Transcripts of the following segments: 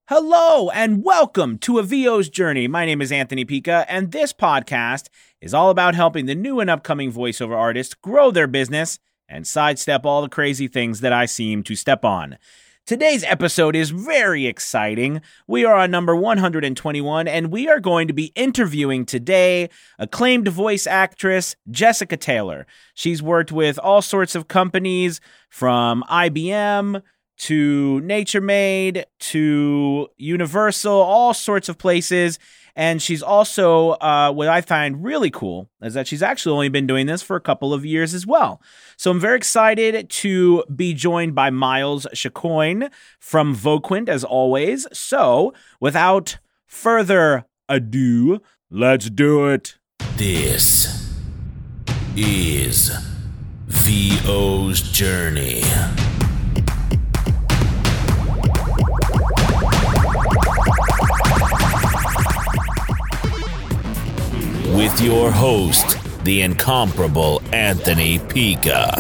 Hello and welcome to A VO's Journey. My name is Anthony Pica, and this podcast is all about helping the new and upcoming voiceover artists grow their business and sidestep all the crazy things that I seem to step on. Today's episode is very exciting. We are on number 121, and we are going to be interviewing today acclaimed voice actress Jessica Taylor. She's worked with all sorts of companies, from IBM to Nature Made, to Universal, all sorts of places. And she's also, what I find really cool is that she's actually only been doing this for a couple of years as well. So I'm very excited to be joined by Miles Chicoine from Voquent, as always. So without further ado, let's do it. This is VO's Journey. With your host, the incomparable Anthony Pica.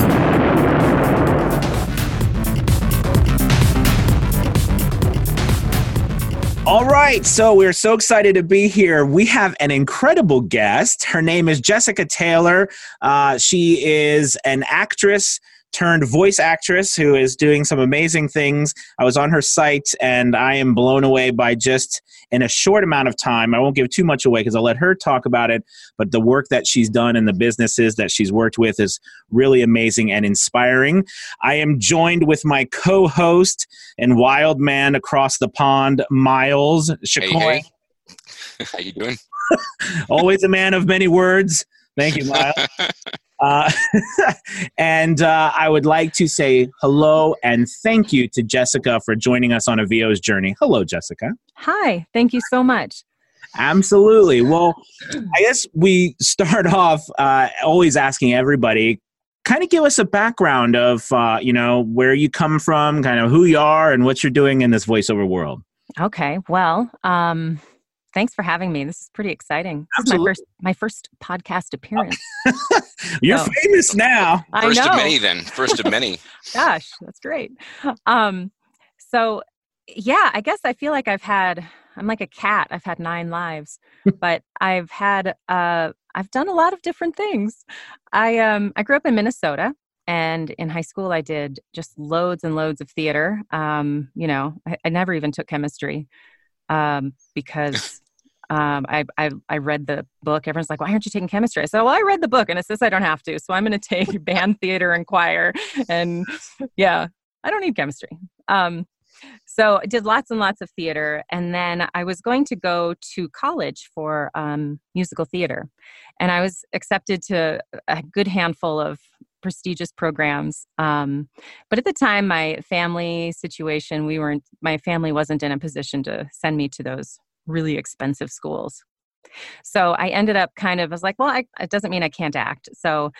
All right, so we're so excited to be here. We have an incredible guest. Her name is Jessica Taylor. She is an actress turned voice actress who is doing some amazing things. I was on her site and I am blown away by just in a short amount of time. I won't give too much away because I'll let her talk about it, but the work that she's done and the businesses that she's worked with is really amazing and inspiring. I am joined with my co-host and wild man across the pond, Miles Chicoine. Hey. How you doing? Always a man of many words. Thank you, Miles. And I would like to say hello and thank you to Jessica for joining us on A VO's Journey. Hello, Jessica. Hi. Thank you so much. Absolutely. Well, I guess we start off always asking everybody, kind of give us a background of, where you come from, kind of who you are and what you're doing in this voiceover world. Okay. Well, thanks for having me. This is pretty exciting. Absolutely. This is my first podcast appearance. You're famous now. First of many then. First of many. Gosh, that's great. So yeah, I guess I feel like I'm like a cat. I've had 9 lives, but I've done a lot of different things. I grew up in Minnesota, and in high school I did just loads and loads of theater. I never even took chemistry. Because I read the book. Everyone's like, why aren't you taking chemistry? I said, well, I read the book and it says I don't have to. So I'm going to take band, theater, and choir. And yeah, I don't need chemistry. So I did lots and lots of theater. And then I was going to go to college for musical theater. And I was accepted to a good handful of prestigious programs. But at the time, my family situation, my family wasn't in a position to send me to those really expensive schools. So I ended up I was like, well, it doesn't mean I can't act. So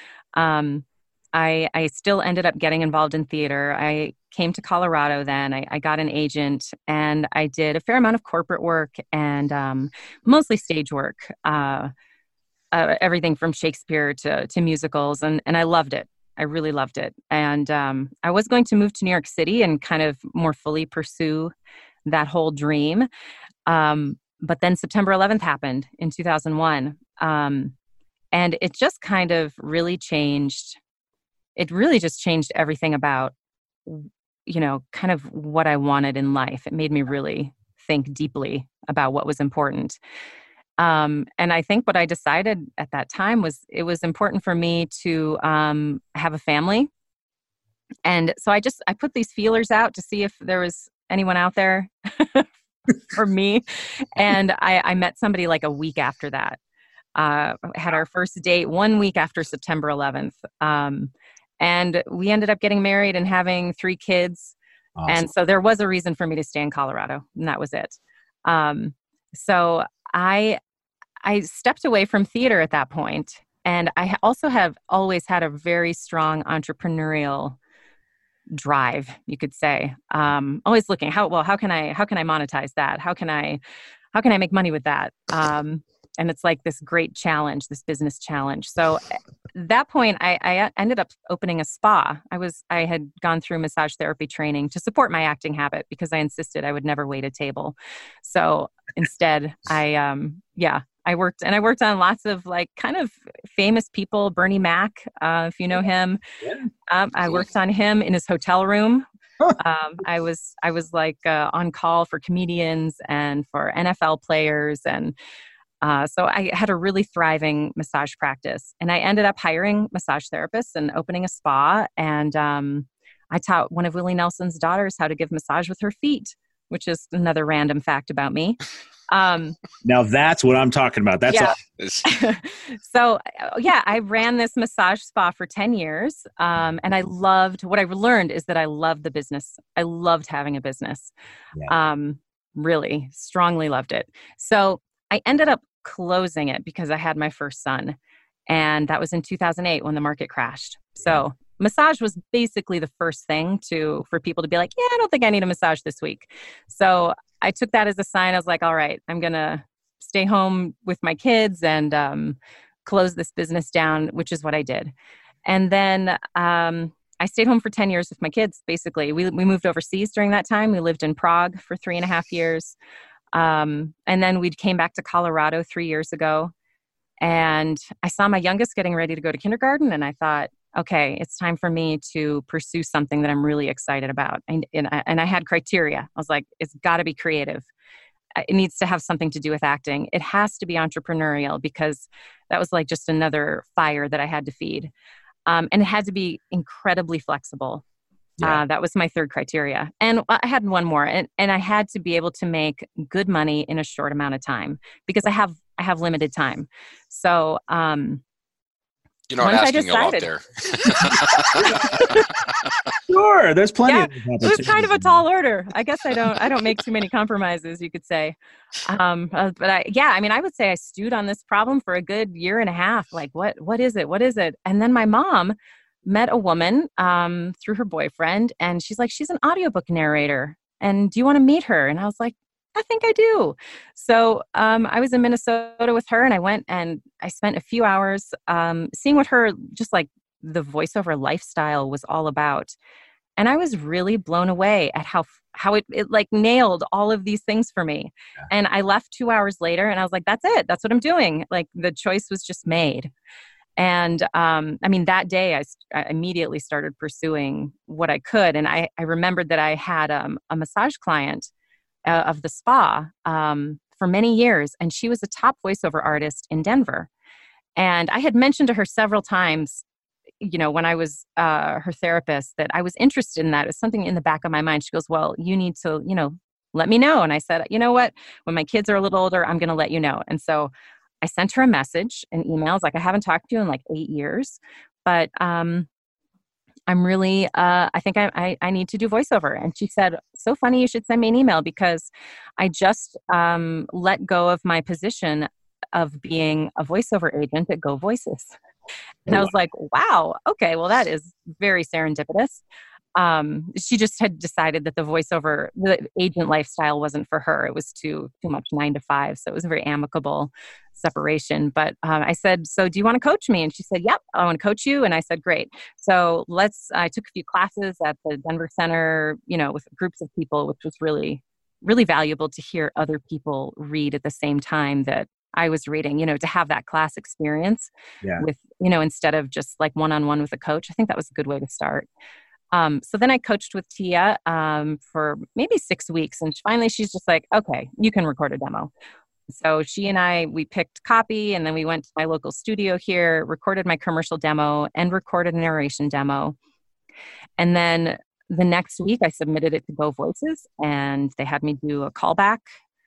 I still ended up getting involved in theater. I came to Colorado then. I got an agent and I did a fair amount of corporate work and mostly stage work. Everything from Shakespeare to musicals. And I loved it. I really loved it. And I was going to move to New York City and kind of more fully pursue that whole dream. But then September 11th happened in 2001. And it just kind of really changed. It really just changed everything about, kind of what I wanted in life. It made me really think deeply about what was important. And I think what I decided at that time was it was important for me to have a family. And so I put these feelers out to see if there was anyone out there for me. And I met somebody like a week after that. Had our first date 1 week after September 11th. And we ended up getting married and having 3 kids. Awesome. And so there was a reason for me to stay in Colorado, and that was it. So I stepped away from theater at that point, and I also have always had a very strong entrepreneurial drive, you could say. Always looking how can I monetize that? How can I make money with that? And it's like this great challenge, this business challenge. So that point, I ended up opening a spa. I had gone through massage therapy training to support my acting habit because I insisted I would never wait a table. So instead, I worked on lots of like kind of famous people. Bernie Mac, if you know him, I worked on him in his hotel room. I was like on call for comedians and for NFL players, and so I had a really thriving massage practice. And I ended up hiring massage therapists and opening a spa. And I taught one of Willie Nelson's daughters how to give massage with her feet, which is another random fact about me. Now that's what I'm talking about. That's all. So I ran this massage spa for 10 years. And what I learned is that I loved the business. I loved having a business. Yeah. Really strongly loved it. So I ended up closing it because I had my first son. And that was in 2008 when the market crashed. So massage was basically the first thing for people to be like, yeah, I don't think I need a massage this week. So I took that as a sign. I was like, all right, I'm going to stay home with my kids and close this business down, which is what I did. And then I stayed home for 10 years with my kids, basically. We moved overseas during that time. We lived in Prague for 3.5 years. And then we came back to Colorado 3 years ago. And I saw my youngest getting ready to go to kindergarten. And I thought, okay, it's time for me to pursue something that I'm really excited about. And I had criteria. I was like, it's got to be creative. It needs to have something to do with acting. It has to be entrepreneurial because that was like just another fire that I had to feed. And it had to be incredibly flexible. Yeah. That was my third criteria. And I had one more. And I had to be able to make good money in a short amount of time because I have limited time. So, you're not asking a lot there. Sure, there's plenty. Yeah, it was kind of a tall order. I guess I don't make too many compromises, you could say. But I would say I stewed on this problem for a good 1.5 years. Like, what is it? What is it? And then my mom met a woman through her boyfriend, and she's like, she's an audiobook narrator, and do you want to meet her? And I was like, I think I do. So I was in Minnesota with her, and I went and I spent a few hours seeing what her just like the voiceover lifestyle was all about. And I was really blown away at how it like nailed all of these things for me. Yeah. And I left 2 hours later and I was like, that's it. That's what I'm doing. Like the choice was just made. And that day I immediately started pursuing what I could. And I remembered that I had a massage client of the spa for many years. And she was a top voiceover artist in Denver. And I had mentioned to her several times, when I was her therapist, that I was interested in that. It was something in the back of my mind. She goes, well, you need to, let me know. And I said, you know what, when my kids are a little older, I'm going to let you know. And so I sent her a message and emails. Like, I haven't talked to you in like 8 years, but I'm really, I think I need to do voiceover. And she said, so funny, you should send me an email because I just let go of my position of being a voiceover agent at Go Voices. And I was like, wow, okay, well, that is very serendipitous. She just had decided that the agent lifestyle wasn't for her. It was too much 9 to 5. So it was a very amicable separation. But I said, so do you want to coach me? And she said, yep, I want to coach you. And I said, great. So I took a few classes at the Denver Center, with groups of people, which was really, really valuable to hear other people read at the same time that I was reading, to have that class experience with, instead of just like one-on-one with a coach. I think that was a good way to start. So then I coached with Tia for maybe 6 weeks. And finally, she's just like, okay, you can record a demo. So she and we picked copy, and then we went to my local studio here, recorded my commercial demo and recorded a narration demo. And then the next week I submitted it to Go Voices, and they had me do a callback,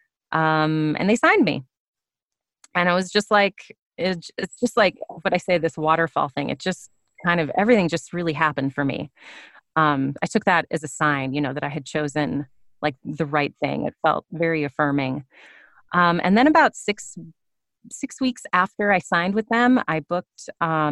and they signed me. And I was just like, it's just like what I say, this waterfall thing. It just kind of, everything just really happened for me. I took that as a sign, that I had chosen like the right thing. It felt very affirming. And then about six weeks after I signed with them, I booked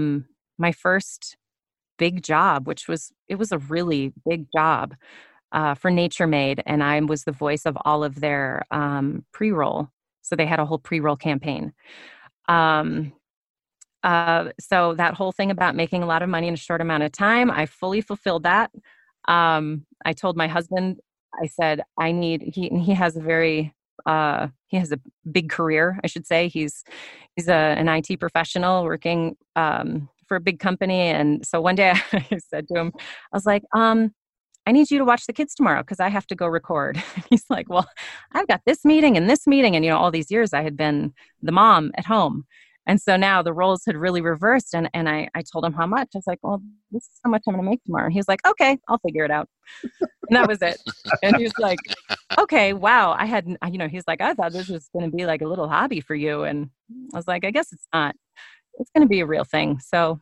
my first big job, it was a really big job for Nature Made. And I was the voice of all of their pre-roll. So they had a whole pre-roll campaign. So that whole thing about making a lot of money in a short amount of time, I fully fulfilled that. I told my husband, I said, he has a very, he has a big career, I should say. He's an IT professional working, for a big company. And so one day I said to him, I was like, I need you to watch the kids tomorrow because I have to go record. He's like, well, I've got this meeting and this meeting. And, all these years I had been the mom at home. And so now the roles had really reversed. And I told him how much. I was like, well, this is how much I'm going to make tomorrow. And he was like, okay, I'll figure it out. And that was it. And he was like, okay, wow. He's like, I thought this was going to be like a little hobby for you. And I was like, I guess it's not. It's going to be a real thing. So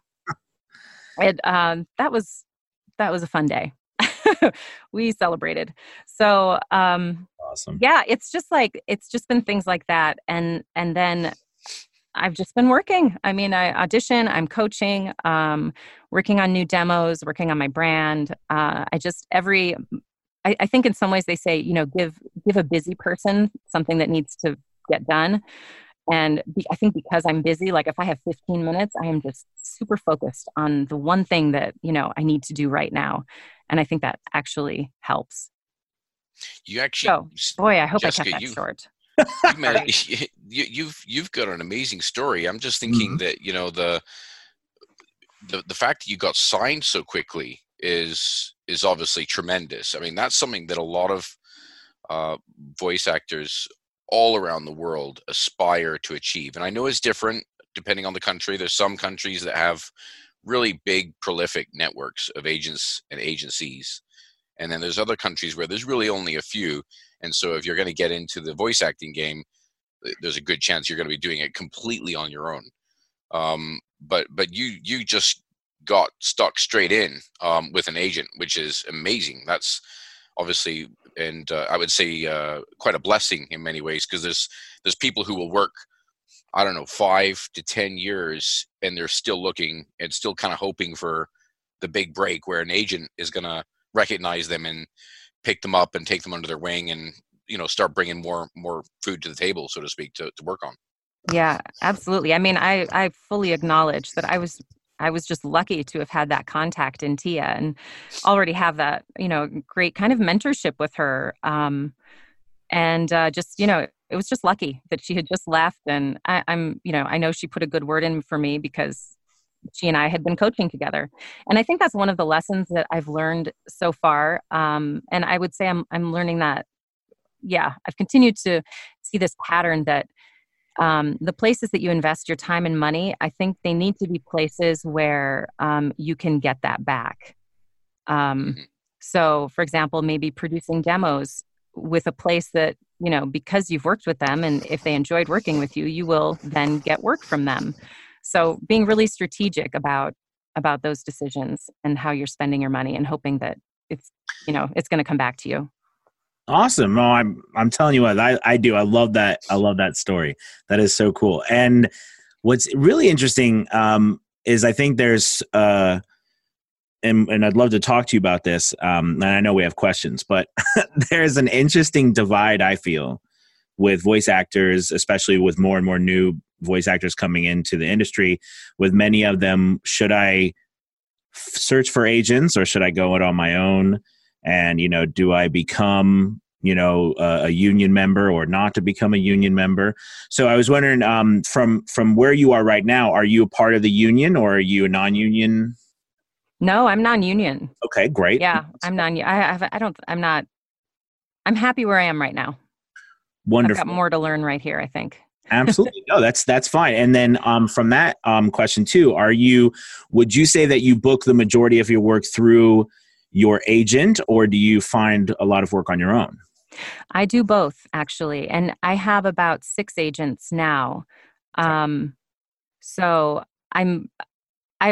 that was a fun day. We celebrated. So, awesome. Yeah, it's just been things like that. And then I've just been working. I mean, I audition, I'm coaching, working on new demos, working on my brand. I think in some ways they say, give a busy person something that needs to get done. And I think because I'm busy, like if I have 15 minutes, I am just super focused on the one thing that, I need to do right now. And I think that actually helps. You actually, boy, I hope Jessica, I kept that short. You've got an amazing story. I'm just thinking that the fact that you got signed so quickly is obviously tremendous. I mean, that's something that a lot of voice actors all around the world aspire to achieve. And I know it's different depending on the country. There's some countries that have really big, prolific networks of agents and agencies. And then there's other countries where there's really only a few. And so if you're going to get into the voice acting game, there's a good chance you're going to be doing it completely on your own. But you just got stuck straight in with an agent, which is amazing. That's obviously, and I would say quite a blessing in many ways, because there's people who will work, I don't know, 5 to 10 years, and they're still looking and still kind of hoping for the big break where an agent is going to recognize them and pick them up and take them under their wing and, start bringing more food to the table, so to speak, to work on. Yeah, absolutely. I mean, I fully acknowledge that I was just lucky to have had that contact in Tia and already have that, great kind of mentorship with her. It was just lucky that she had just left. And I know she put a good word in for me because she and I had been coaching together. And I think that's one of the lessons that I've learned so far. And I would say I'm learning that, I've continued to see this pattern that the places that you invest your time and money, I think they need to be places where you can get that back. So, for example, maybe producing demos with a place that, because you've worked with them and if they enjoyed working with you, you will then get work from them. So being really strategic about those decisions and how you're spending your money and hoping that it's going to come back to you. Awesome. No, I'm telling you what, I do. I love that. I love that story. That is so cool. And what's really interesting is I think there's and I'd love to talk to you about this. And I know we have questions, but there's an interesting divide, I feel, with voice actors, especially with more and more new voice actors coming into the industry. With many of them, should I search for agents or should I go it on my own? And, do I become, a union member or not to become a union member? So I was wondering, from where you are right now, are you a part of the union or are you a non-union? No, I'm non-union. Okay, great. Yeah, I'm non-union. I'm happy where I am right now. Wonderful. I've got more to learn right here, I think. Absolutely. No, that's fine. And then from that question too, would you say that you book the majority of your work through your agent, or do you find a lot of work on your own? I do both, actually. And I have about 6 agents now. So I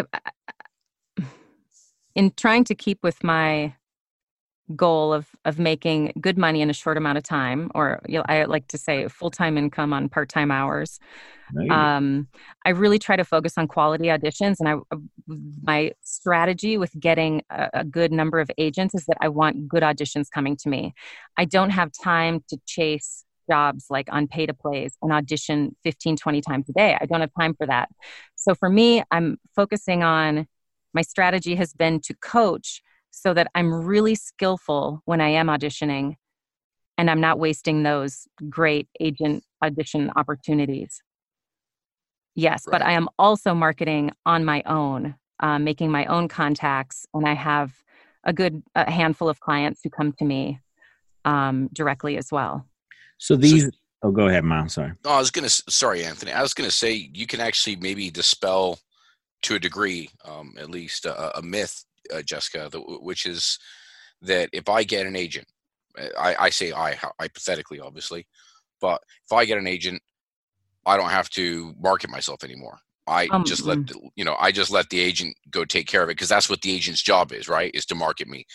in trying to keep with my goal of making good money in a short amount of time, or I like to say full-time income on part-time hours. I really try to focus on quality auditions, and my strategy with getting a good number of agents is that I want good auditions coming to me. I don't have time to chase jobs like on pay to plays and audition 15, 20 times a day. I don't have time for that. So for me, I'm focusing on, my strategy has been to coach so that I'm really skillful when I am auditioning and I'm not wasting those great agent audition opportunities. Yes, Right. but I am also marketing on my own, making my own contacts, and I have a handful of clients who come to me directly as well. So these, oh, go ahead, Miles. Sorry. No, sorry, Anthony. I was going to say you can actually maybe dispel to a degree, at least a myth, Jessica, which is that if I get an agent, I say hypothetically, obviously, but if I get an agent, I don't have to market myself anymore. I just let the agent go take care of it, because that's what the agent's job is, right? Is to market me.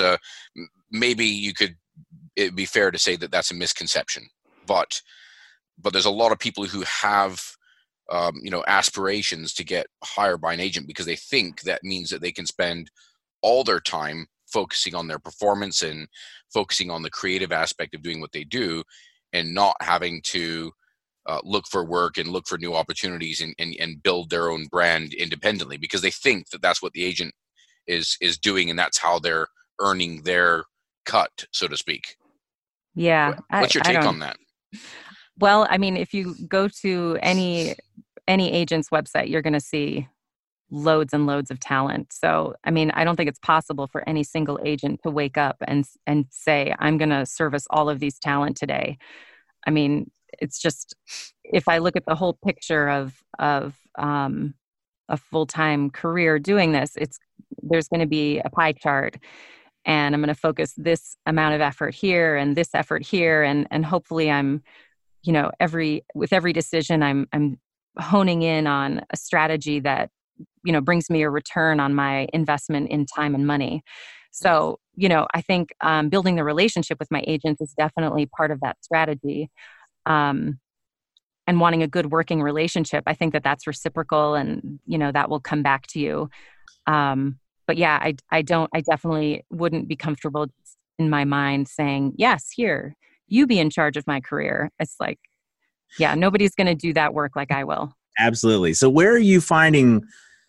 It'd be fair to say that that's a misconception, but there's a lot of people who have, aspirations to get hired by an agent because they think that means that they can spend all their time focusing on their performance and focusing on the creative aspect of doing what they do, and not having to look for work and look for new opportunities and build their own brand independently, because they think that that's what the agent is doing, and that's how they're earning their cut, so to speak. Yeah. What's your take on that? Well, I mean, if you go to any agent's website, you're going to see loads and loads of talent. So, I mean, I don't think it's possible for any single agent to wake up and say, I'm going to service all of these talent today. I mean, it's just, if I look at the whole picture of a full-time career doing this, there's going to be a pie chart, and I'm going to focus this amount of effort here and this effort here, and hopefully I'm, with every decision, I'm honing in on a strategy that, brings me a return on my investment in time and money. So, I think building the relationship with my agents is definitely part of that strategy. And wanting a good working relationship, I think that's reciprocal, and, that will come back to you. But yeah, I definitely wouldn't be comfortable in my mind saying, yes, here, you be in charge of my career. It's like, yeah, nobody's going to do that work like I will. Absolutely. So where are you finding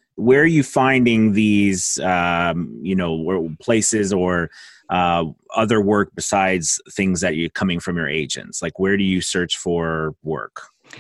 these, places or other work besides things that you're coming from your agents? Like, where do you search for work?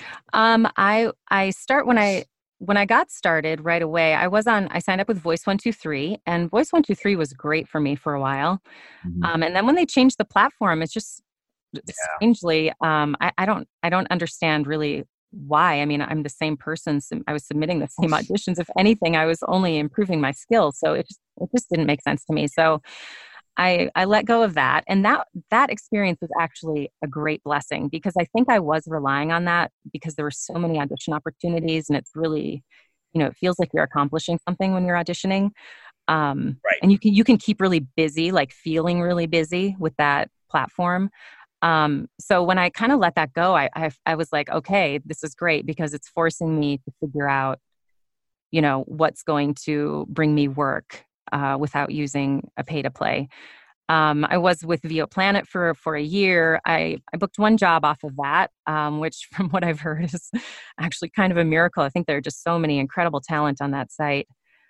I start when I got started right away. I signed up with Voice 123, and Voice 123 was great for me for a while. Mm-hmm. And then when they changed the platform, it's just strangely, I don't understand really why. I mean, I'm the same person. I was submitting the same auditions. If anything, I was only improving my skills. So it just didn't make sense to me. So I let go of that. And that experience was actually a great blessing, because I think I was relying on that because there were so many audition opportunities, and it's really, it feels like you're accomplishing something when you're auditioning. Right. And you can keep really busy, like feeling really busy with that platform. So when I kind of let that go, I was like, okay, this is great, because it's forcing me to figure out, what's going to bring me work without using a pay to play. I was with VO Planet for a year. I booked one job off of that, which from what I've heard is actually kind of a miracle. I think there are just so many incredible talent on that site.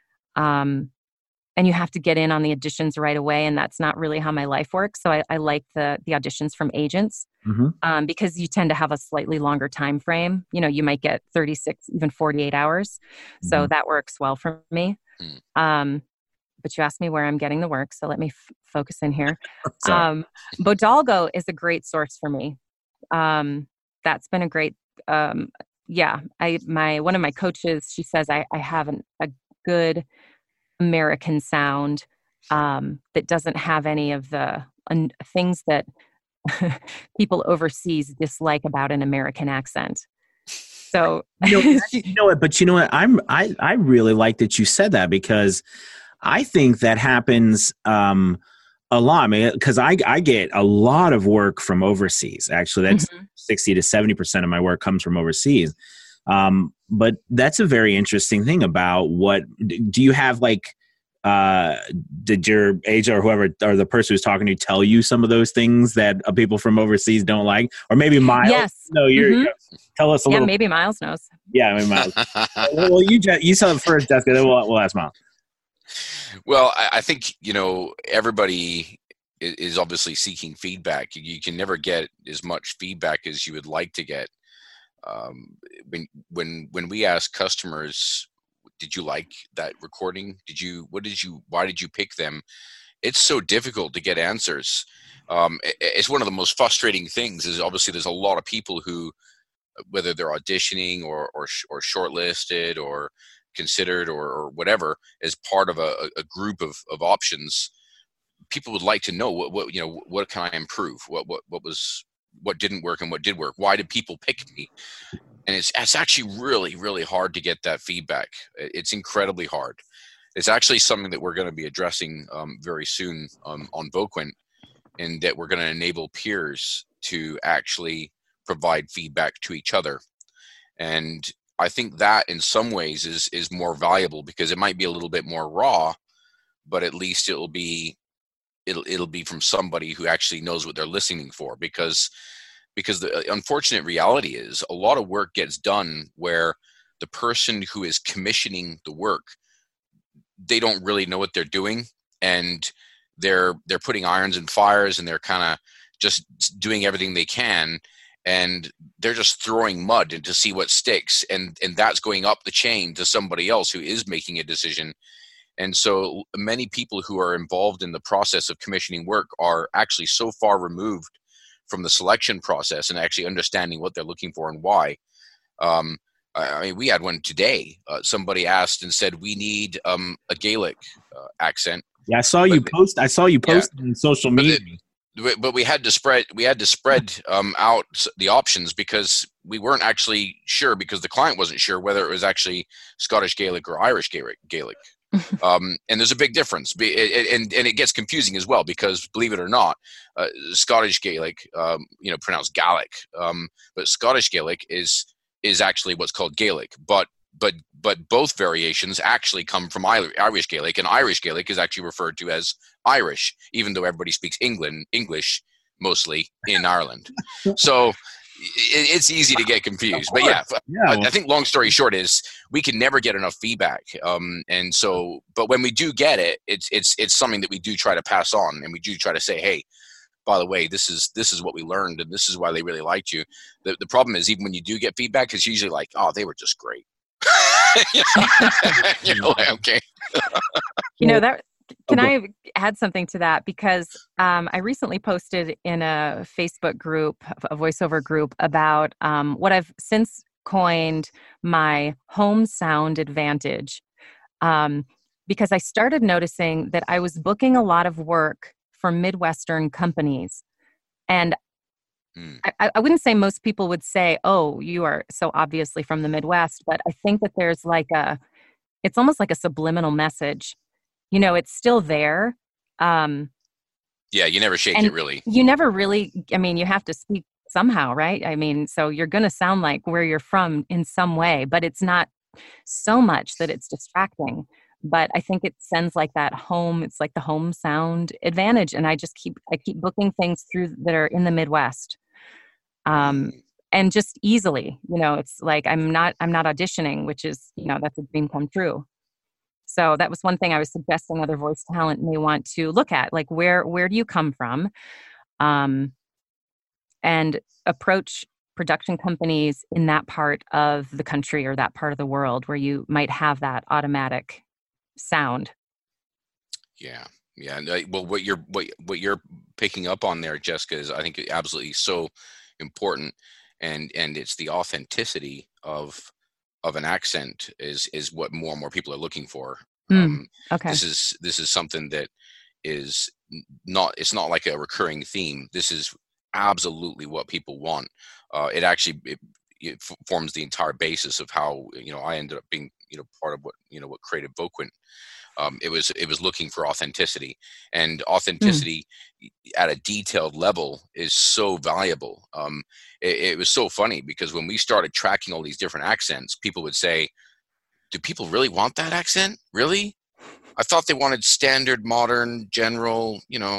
And you have to get in on the auditions right away. And that's not really how my life works. So I like the auditions from agents, because you tend to have a slightly longer time frame. You might get 36, even 48 hours. So that works well for me. But you asked me where I'm getting the work, so let me focus in here. Bodalgo is a great source for me. That's been a great, one of my coaches, she says I have a good American sound that doesn't have any of the things that people overseas dislike about an American accent. So But you know what? I really like that you said that, because I think that happens a lot. I mean, because I get a lot of work from overseas. Actually, that's 60 to 70% of my work comes from overseas. But that's a very interesting thing about do you have like did your agent or whoever or the person who's talking to you tell you some of those things that people from overseas don't like, or maybe Miles? Yes. No, tell us a little. Maybe Miles knows. Yeah, maybe Miles. Well, you tell it first, Jessica. Then we'll ask Miles. Well, I think everybody is obviously seeking feedback. You can never get as much feedback as you would like to get. When we ask customers, did you like that recording? Why did you pick them? It's so difficult to get answers. It's one of the most frustrating things is obviously there's a lot of people who, whether they're auditioning or shortlisted or considered or whatever, as part of a group of options, people would like to know what can I improve? What didn't work and what did work? Why did people pick me? And it's actually really, really hard to get that feedback. It's incredibly hard. It's actually something that we're going to be addressing very soon on Voquent, and that we're going to enable peers to actually provide feedback to each other. And I think that in some ways is more valuable because it might be a little bit more raw, but at least it'll be from somebody who actually knows what they're listening for, because the unfortunate reality is a lot of work gets done where the person who is commissioning the work, they don't really know what they're doing, and they're putting irons in fires, and they're kind of just doing everything they can, and they're just throwing mud in to see what sticks, and that's going up the chain to somebody else who is making a decision. And so many people who are involved in the process of commissioning work are actually so far removed from the selection process and actually understanding what they're looking for and why. I mean, we had one today. Somebody asked and said, we need a Gaelic accent. Yeah, I saw you post on social media. But we had to spread out the options because we weren't actually sure, because the client wasn't sure whether it was actually Scottish Gaelic or Irish Gaelic. And there's a big difference, and it gets confusing as well because, believe it or not, Scottish Gaelic, pronounced Gaelic, but Scottish Gaelic is actually what's called Gaelic, but both variations actually come from Irish Gaelic, and Irish Gaelic is actually referred to as Irish, even though everybody speaks English mostly in Ireland. So it's easy to get confused. But I think long story short is we can never get enough feedback. And so, but when we do get it, it's something that we do try to pass on, and we do try to say, hey, by the way, this is what we learned, and this is why they really liked you. The problem is, even when you do get feedback, it's usually like, oh, they were just great. Okay. Can I add something to that? Because I recently posted in a Facebook group, a voiceover group, about what I've since coined my home sound advantage. Because I started noticing that I was booking a lot of work for Midwestern companies. And I wouldn't say most people would say, oh, you are so obviously from the Midwest, but I think that there's it's almost like a subliminal message. It's still there. Yeah, you never shake it, really. You never really, you have to speak somehow, right? So you're going to sound like where you're from in some way, but it's not so much that it's distracting. But I think it sends like that home, it's like the home sound advantage. And I keep booking things through that are in the Midwest. And just easily, it's like, I'm not auditioning, which is, that's a dream come true. So that was one thing I was suggesting other voice talent may want to look at, like where do you come from? And approach production companies in that part of the country or that part of the world where you might have that automatic sound. Yeah. Well, what you're picking up on there, Jessica, is I think absolutely so important, and it's the authenticity of an accent is what more and more people are looking for. Okay. This is something that is not, it's not like a recurring theme. This is absolutely what people want. It actually it forms the entire basis of how I ended up being part of what created Voquent. It was looking for authenticity, and authenticity at a detailed level is so valuable. It was so funny because when we started tracking all these different accents, people would say, do people really want that accent? Really? I thought they wanted standard, modern, general,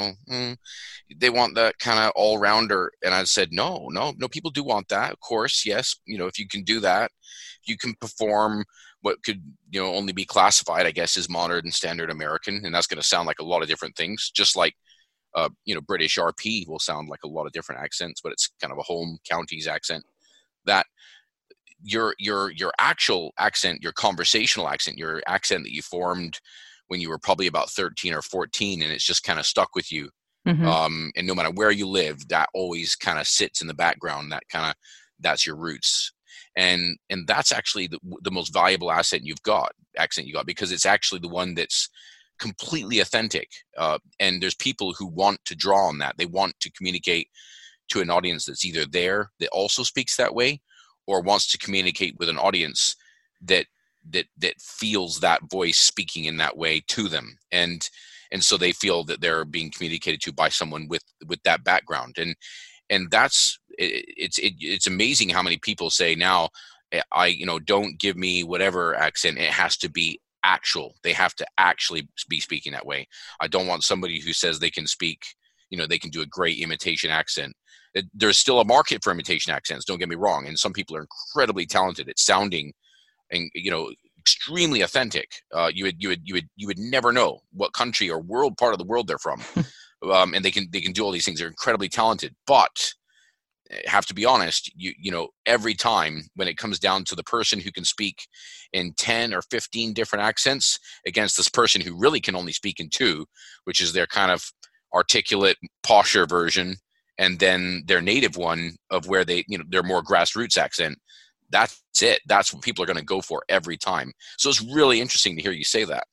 they want that kind of all-rounder. And I said, no, people do want that. Of course, yes. If you can do that, you can perform what could, only be classified, I guess, as modern and standard American. And that's going to sound like a lot of different things, just like, British RP will sound like a lot of different accents, but it's kind of a home counties accent. That your actual accent, your conversational accent, your accent that you formed when you were probably about 13 or 14, and it's just kind of stuck with you. Mm-hmm. And no matter where you live, that always kind of sits in the background. That's your roots. And that's actually the most valuable accent you got, because it's actually the one that's completely authentic. And there's people who want to draw on that. They want to communicate to an audience that's either there that also speaks that way, or wants to communicate with an audience that feels that voice speaking in that way to them. And so they feel that they're being communicated to by someone with that background. And that's, it's amazing how many people say now, don't give me whatever accent. It has to be actual. They have to actually be speaking that way. I don't want somebody who says they can speak, they can do a great imitation accent. There's still a market for imitation accents, don't get me wrong. And some people are incredibly talented at sounding and, extremely authentic. You would never know what country or part of the world they're from. And they can do all these things. They're incredibly talented, but have to be honest, every time when it comes down to the person who can speak in 10 or 15 different accents against this person who really can only speak in 2, which is their kind of articulate, posher version, and then their native one of where they, their more grassroots accent, that's it. That's what people are going to go for every time. So it's really interesting to hear you say that.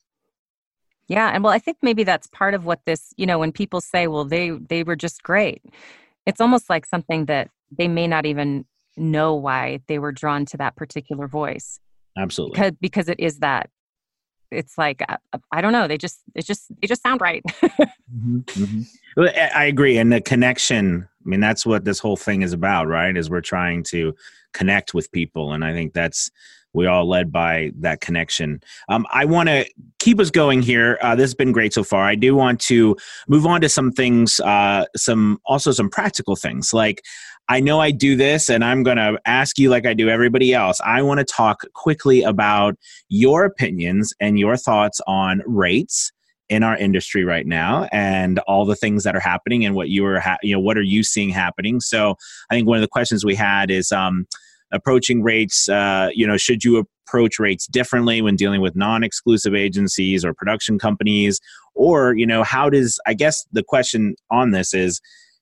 Yeah. And well, I think maybe that's part of what this, when people say, well, they were just great. It's almost like something that they may not even know why they were drawn to that particular voice. Absolutely. Because it is that. It's like, I don't know. They just sound right. Mm-hmm, mm-hmm. I agree. And the connection, that's what this whole thing is about, right? Is we're trying to connect with people. And I think we're all led by that connection. I want to keep us going here. This has been great so far. I do want to move on to some things, some practical things. Like, I know I do this, and I'm going to ask you like I do everybody else. I want to talk quickly about your opinions and your thoughts on rates in our industry right now, and all the things that are happening, and what what are you seeing happening? So I think one of the questions we had is approaching rates. Should you approach rates differently when dealing with non-exclusive agencies or production companies, or how does, I guess the question on this is,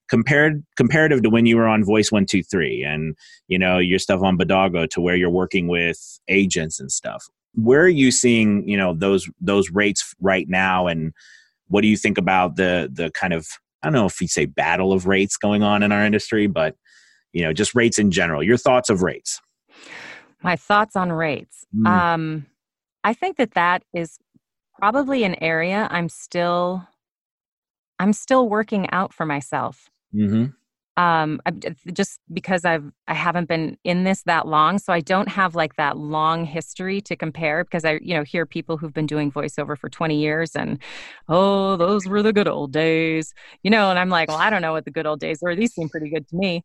comparative to when you were on Voice 123 and your stuff on Bodago to where you're working with agents and stuff. Where are you seeing those rates right now, and what do you think about the kind of, I don't know if you say battle of rates going on in our industry, but just rates in general? Your thoughts of rates. My thoughts on rates. I think that is probably an area I'm still working out for myself. Mm-hmm. Just because I haven't been in this that long, so I don't have like that long history to compare, because I hear people who've been doing voiceover for 20 years and, oh, those were the good old days, and I'm like, well, I don't know what the good old days were. These seem pretty good to me.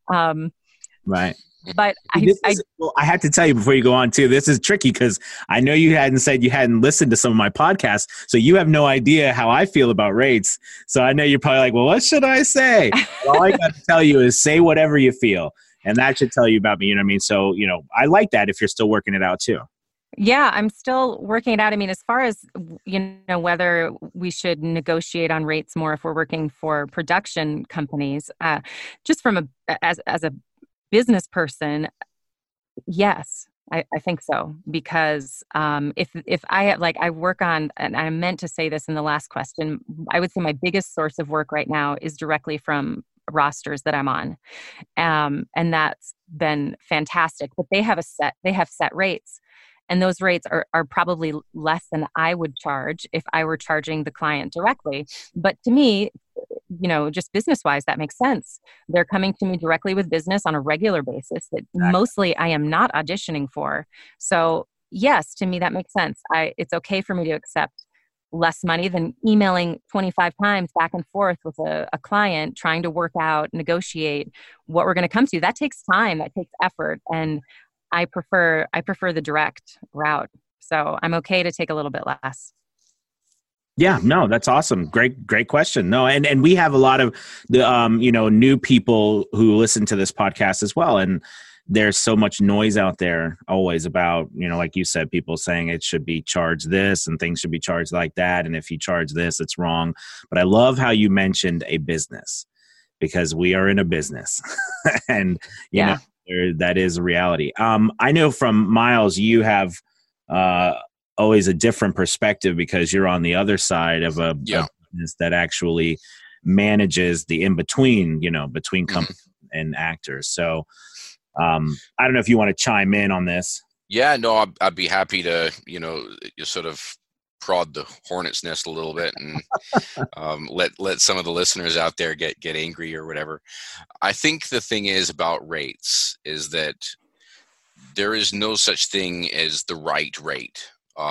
Right. But I had to tell you before you go on too, this is tricky because I know you hadn't said you hadn't listened to some of my podcasts, so you have no idea how I feel about rates. So I know you're probably like, well, what should I say? All I got to tell you is say whatever you feel, and that should tell you about me. You know what I mean? So, I like that if you're still working it out too. Yeah, I'm still working it out. As far as, whether we should negotiate on rates more if we're working for production companies, just from as a business person, yes, I think so. Because if I have, I work on, and I meant to say this in the last question, I would say my biggest source of work right now is directly from rosters that I'm on. And that's been fantastic. But they have set rates. And those rates are probably less than I would charge if I were charging the client directly. But to me, just business-wise, that makes sense. They're coming to me directly with business on a regular basis that mostly I am not auditioning for. So yes, to me, that makes sense. It's okay for me to accept less money than emailing 25 times back and forth with a client, trying to work out, negotiate what we're going to come to. That takes time, that takes effort. And I prefer the direct route. So I'm okay to take a little bit less. Yeah, no, that's awesome. Great question. No, and we have a lot of the new people who listen to this podcast as well, and there's so much noise out there always about, like you said, people saying it should be charged this and things should be charged like that, and if you charge this, it's wrong. But I love how you mentioned a business, because we are in a business, and that is a reality. I know from Miles, you have always a different perspective because you're on the other side of a business that actually manages the in-between, between companies and actors. So I don't know if you want to chime in on this. Yeah, no, I'd be happy to, you sort of prod the hornet's nest a little bit and let some of the listeners out there get angry or whatever. I think the thing is about rates is that there is no such thing as the right rate.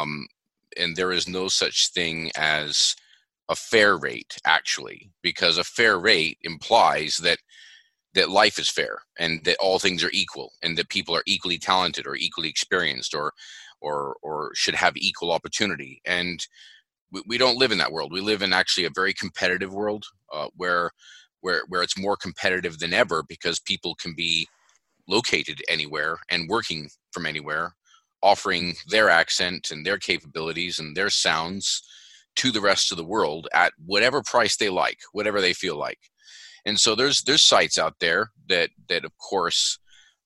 And there is no such thing as a fair rate, actually, because a fair rate implies that life is fair and that all things are equal and that people are equally talented or equally experienced or should have equal opportunity. And we don't live in that world. We live in actually a very competitive world where it's more competitive than ever because people can be located anywhere and working from anywhere, offering their accent and their capabilities and their sounds to the rest of the world at whatever price they like, whatever they feel like. And so there's sites out there that of course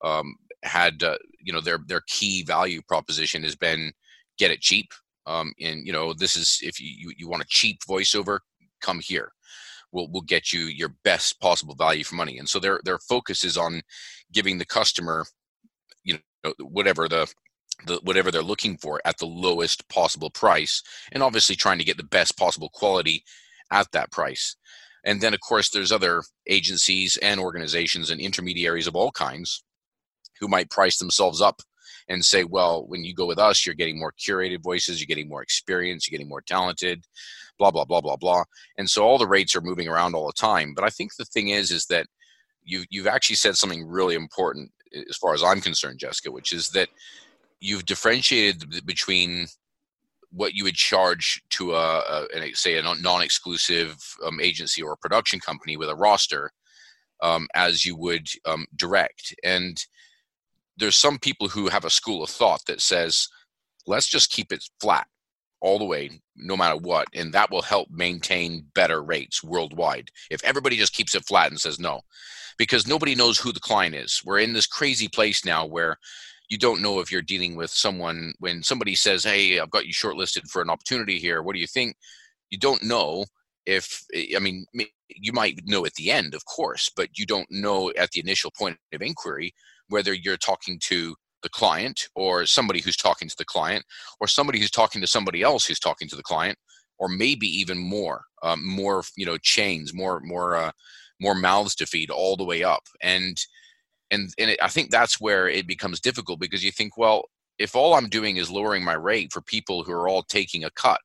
had their key value proposition has been get it cheap. And this is, if you want a cheap voiceover, come here. We'll get you your best possible value for money. And so their focus is on giving the customer whatever they're looking for at the lowest possible price, and obviously trying to get the best possible quality at that price. And then, of course, there's other agencies and organizations and intermediaries of all kinds who might price themselves up and say, well, when you go with us, you're getting more curated voices, you're getting more experience, you're getting more talented, blah, blah, blah, blah, blah. And so all the rates are moving around all the time. But I think the thing is that you've actually said something really important as far as I'm concerned, Jessica, which is that you've differentiated between what you would charge to a non-exclusive agency or a production company with a roster as you would direct. And there's some people who have a school of thought that says, let's just keep it flat all the way, no matter what, and that will help maintain better rates worldwide. If everybody just keeps it flat and says no, because nobody knows who the client is. We're in this crazy place now where you don't know if you're dealing with someone. When somebody says, hey, I've got you shortlisted for an opportunity here, what do you think? You don't know if, you might know at the end, of course, but you don't know at the initial point of inquiry whether you're talking to the client or somebody who's talking to the client or somebody who's talking to somebody else who's talking to the client, or maybe even more chains, more mouths to feed all the way up. And I think that's where it becomes difficult, because you think, well, if all I'm doing is lowering my rate for people who are all taking a cut,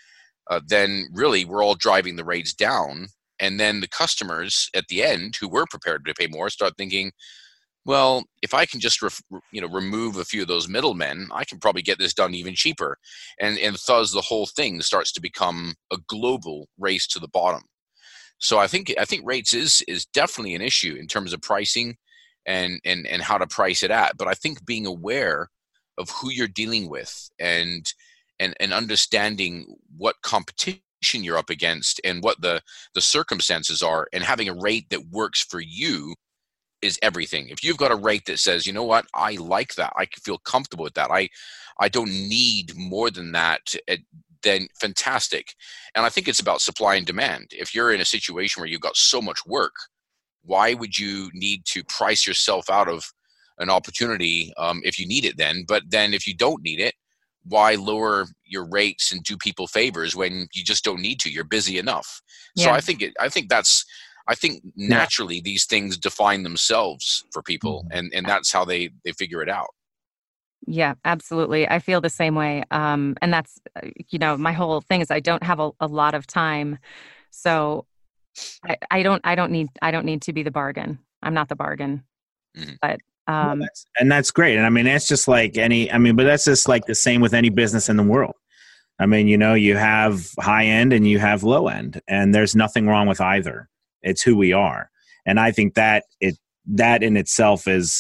then really we're all driving the rates down. And then the customers at the end who were prepared to pay more start thinking, well, if I can just remove a few of those middlemen, I can probably get this done even cheaper. And thus the whole thing starts to become a global race to the bottom. So I think rates is definitely an issue in terms of pricing and how to price it at. But I think being aware of who you're dealing with and understanding what competition you're up against and what the circumstances are, and having a rate that works for you is everything. If you've got a rate that says, you know what, I like that, I can feel comfortable with that, I don't need more than that, then fantastic. And I think it's about supply and demand. If you're in a situation where you've got so much work, why would you need to price yourself out of an opportunity if you need it then? But then if you don't need it, why lower your rates and do people favors when you just don't need to? You're busy enough. Yeah. So I think naturally these things define themselves for people, and that's how they figure it out. Yeah, absolutely. I feel the same way. And that's, my whole thing is I don't have a lot of time. So I don't need to be the bargain. I'm not the bargain, Mhm. but, Well, that's great. And I mean, that's just like but that's just like the same with any business in the world. I mean, you have high end and you have low end, and there's nothing wrong with either. It's who we are. And I think that in itself is,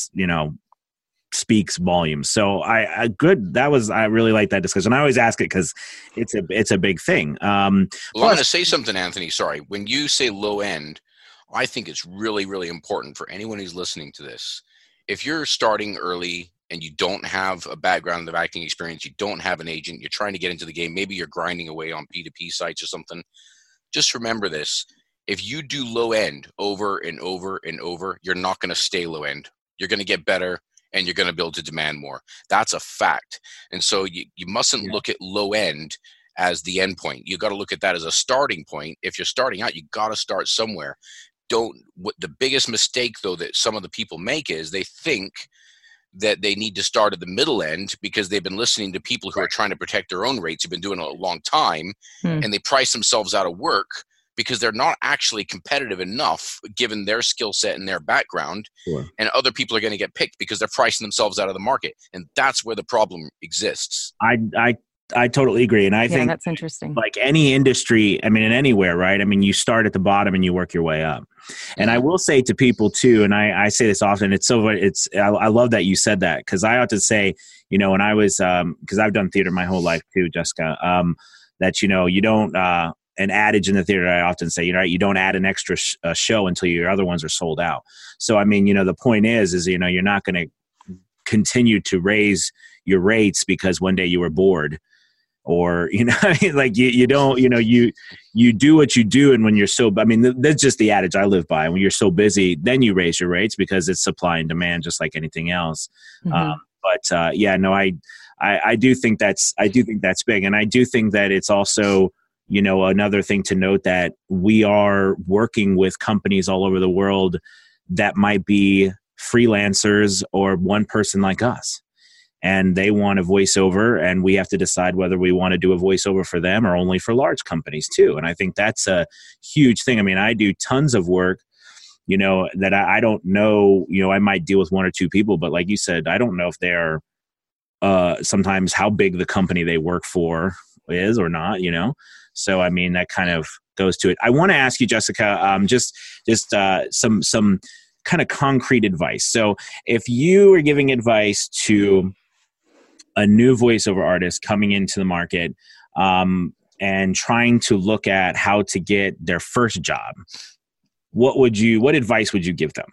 speaks volumes. So I really like that discussion. I always ask it because it's a big thing. Well, I'm going to say something, Anthony. Sorry. When you say low end, I think it's really, really important for anyone who's listening to this. If you're starting early and you don't have a background of acting experience, you don't have an agent, you're trying to get into the game, maybe you're grinding away on P2P sites or something, just remember this. If you do low end over and over and over, you're not going to stay low end. You're going to get better, and you're going to be able to demand more. That's a fact. And so you mustn't look at low end as the end point. You got to look at that as a starting point. If you're starting out, you got to start somewhere. The biggest mistake though that some of the people make is they think that they need to start at the middle end because they've been listening to people who are trying to protect their own rates, who've been doing it a long time, and they price themselves out of work because they're not actually competitive enough given their skill set and their background. Sure. And other people are going to get picked because they're pricing themselves out of the market. And that's where the problem exists. I totally agree. And I think that's interesting. Like any industry, I mean, in anywhere, right? I mean, you start at the bottom and you work your way up. And I will say to people too, and I say this often, I love that you said that, because I ought to say, when I was, because I've done theater my whole life too, Jessica, that, you don't, an adage in the theater I often say, you don't add an extra show until your other ones are sold out. So, I mean, the point is, you're not going to continue to raise your rates because one day you were bored. Or, like you don't, you do what you do. And when you're that's just the adage I live by. When you're so busy, then you raise your rates because it's supply and demand, just like anything else. Mm-hmm. I do think that's big. And I do think that it's also, another thing to note, that we are working with companies all over the world that might be freelancers or one person like us. And they want a voiceover, and we have to decide whether we want to do a voiceover for them or only for large companies too. And I think that's a huge thing. I mean, I do tons of work, that I don't know, I might deal with one or two people, but like you said, I don't know if they're sometimes how big the company they work for is or not, So, I mean, that kind of goes to it. I want to ask you, Jessica, just some kind of concrete advice. So if you were giving advice to a new voiceover artist coming into the market, and trying to look at how to get their first job, what advice would you give them?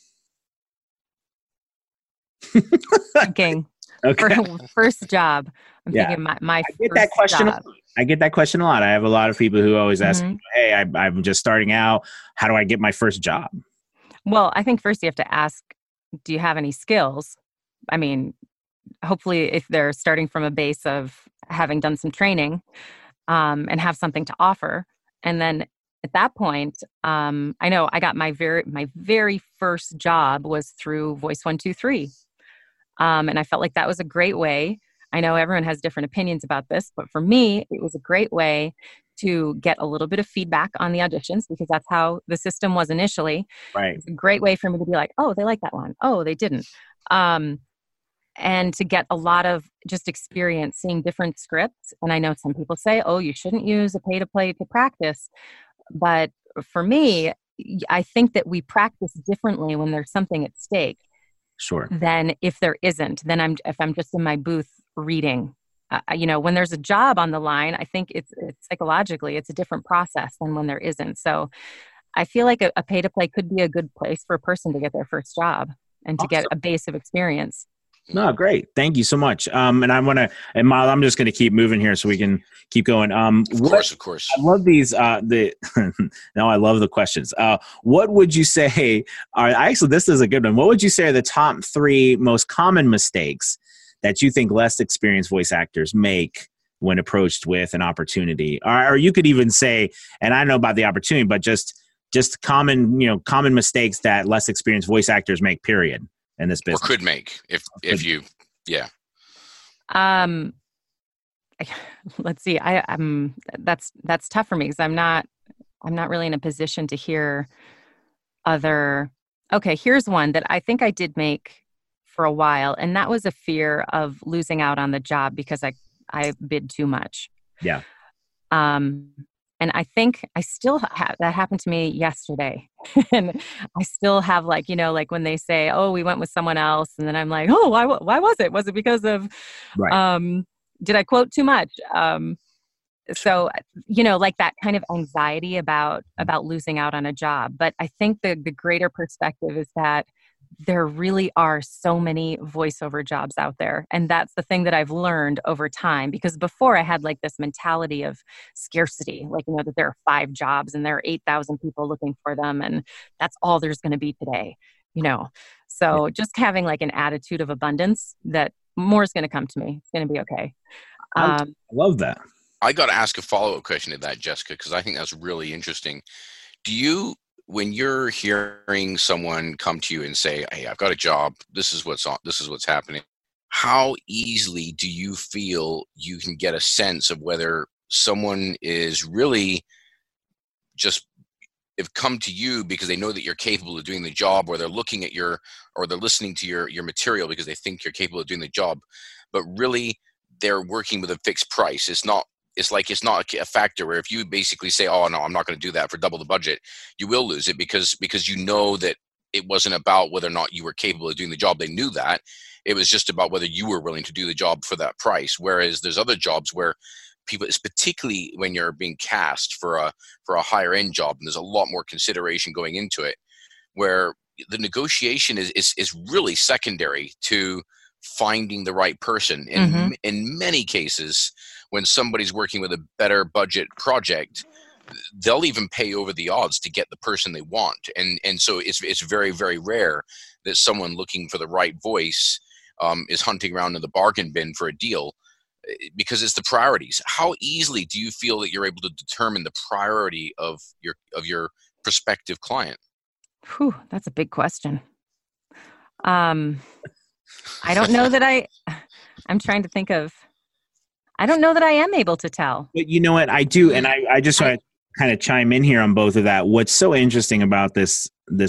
Thinking. Okay. First job. I'm thinking my I get that question. Job. I get that question a lot. I have a lot of people who always ask, hey, I'm just starting out. How do I get my first job? Well, I think first you have to ask, do you have any skills? I mean, hopefully if they're starting from a base of having done some training, and have something to offer. And then at that point, I know I got my very first job was through Voice 123. And I felt like that was a great way. I know everyone has different opinions about this, but for me, it was a great way to get a little bit of feedback on the auditions, because that's how the system was initially. Right. It's a great way for me to be like, oh, they like that one. Oh, they didn't. And to get a lot of just experience seeing different scripts. And I know some people say, oh, you shouldn't use a pay-to-play to practice. But for me, I think that we practice differently when there's something at stake. Sure. Than if there isn't. Then if I'm just in my booth reading. When there's a job on the line, I think it's psychologically, it's a different process than when there isn't. So I feel like a pay-to-play could be a good place for a person to get their first job and to get a base of experience. No, great. Thank you so much. And I'm just going to keep moving here so we can keep going. Of course. I love these, now I love the questions. What would you say this is a good one. What would you say are the top 3 most common mistakes that you think less experienced voice actors make when approached with an opportunity? Or you could even say, and I don't know about the opportunity, but just common mistakes that less experienced voice actors make, period. In this business, or could make if you Yeah. Let's see. That's tough for me because I'm not really in a position to hear other. Okay, here's one that I think I did make for a while, and that was a fear of losing out on the job because I bid too much. Yeah. And I think I still have that happened to me yesterday. And I still have like, like when they say, oh, we went with someone else. And then I'm like, oh, why was it? Was it because of, Right. Did I quote too much? So, like that kind of anxiety about losing out on a job. But I think the greater perspective is that there really are so many voiceover jobs out there. And that's the thing that I've learned over time, because before I had like this mentality of scarcity, like, that there are 5 jobs and there are 8,000 people looking for them. And that's all there's going to be today, So just having like an attitude of abundance that more is going to come to me. It's going to be okay. I love that. I got to ask a follow-up question to that, Jessica, because I think that's really interesting. When you're hearing someone come to you and say, hey, I've got a job, this is what's happening, how easily do you feel you can get a sense of whether someone is really just have come to you because they know that you're capable of doing the job, or they're looking at or they're listening to your material because they think you're capable of doing the job, but really they're working with a fixed price? It's not a factor where if you basically say, oh no, I'm not going to do that for double the budget, you will lose it because you know that it wasn't about whether or not you were capable of doing the job. They knew that. It was just about whether you were willing to do the job for that price. Whereas there's other jobs where people, particularly when you're being cast for a higher end job, and there's a lot more consideration going into it, where the negotiation is really secondary to finding the right person. And in many cases, when somebody's working with a better budget project, they'll even pay over the odds to get the person they want. And so it's very, very rare that someone looking for the right voice is hunting around in the bargain bin for a deal, because it's the priorities. How easily do you feel that you're able to determine the priority of your prospective client? Whew, that's a big question. I don't know that I'm trying to think of, I don't know that I am able to tell. But you know what? I do. And I just want to kind of chime in here on both of that. What's so interesting about this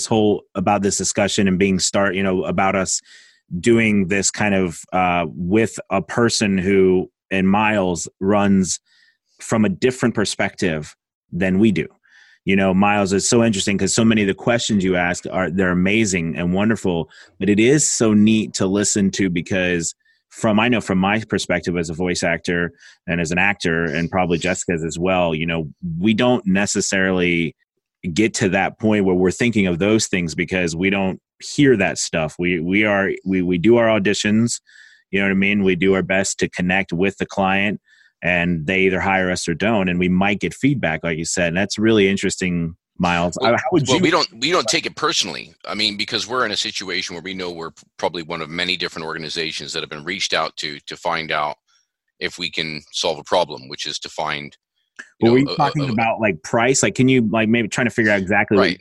discussion and being about us doing this kind of with a person who, in Miles, runs from a different perspective than we do. Miles, is so interesting because so many of the questions you ask they're amazing and wonderful, but it is so neat to listen to because I know from my perspective as a voice actor and as an actor, and probably Jessica's as well, we don't necessarily get to that point where we're thinking of those things because we don't hear that stuff. We do our auditions, you know what I mean? We do our best to connect with the client, and they either hire us or don't, and we might get feedback, like you said. And that's really interesting, Miles. Well, we don't take it personally. I mean, because we're in a situation where we know we're probably one of many different organizations that have been reached out to find out if we can solve a problem, which is to find. Were you talking about like price? Like, can you like maybe trying to figure out exactly? Right.